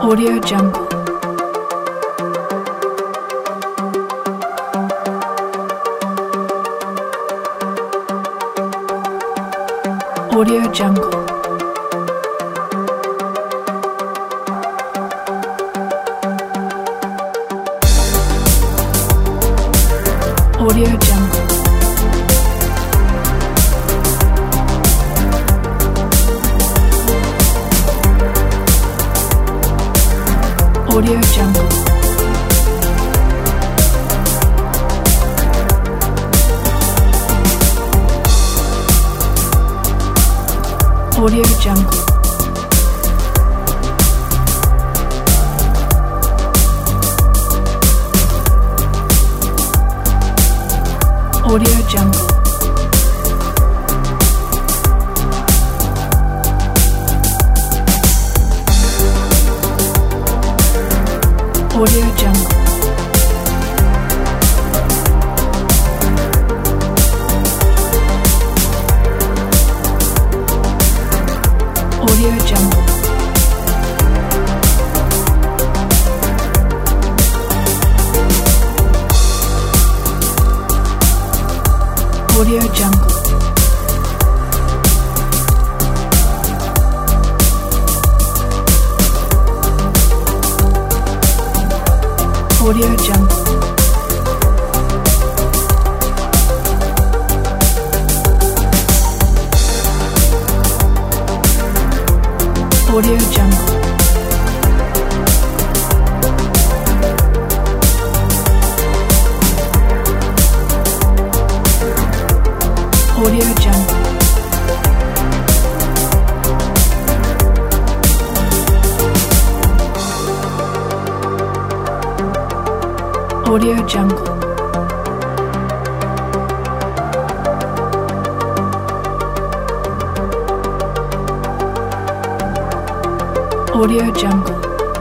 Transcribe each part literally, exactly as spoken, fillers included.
Audio Jungle. Audio Jungle. Audio Jungle. Audio Jungle. Audio Jungle. Audio Jungle. Audio Jungle. Audio Jungle. Audio Jungle. Audio Jungle. Audio Jungle. Audio Jungle. Audio Jungle. Audio Jungle.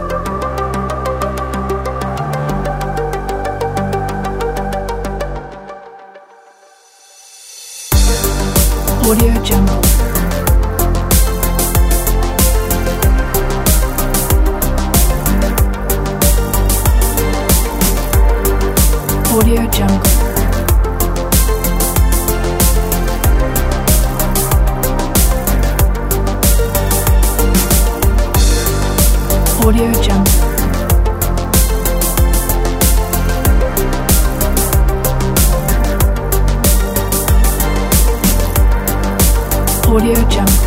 Audio Jungle. Audio Jungle. Audio Jungle. Audio Jungle.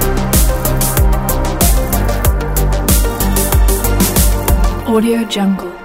Audio Jungle.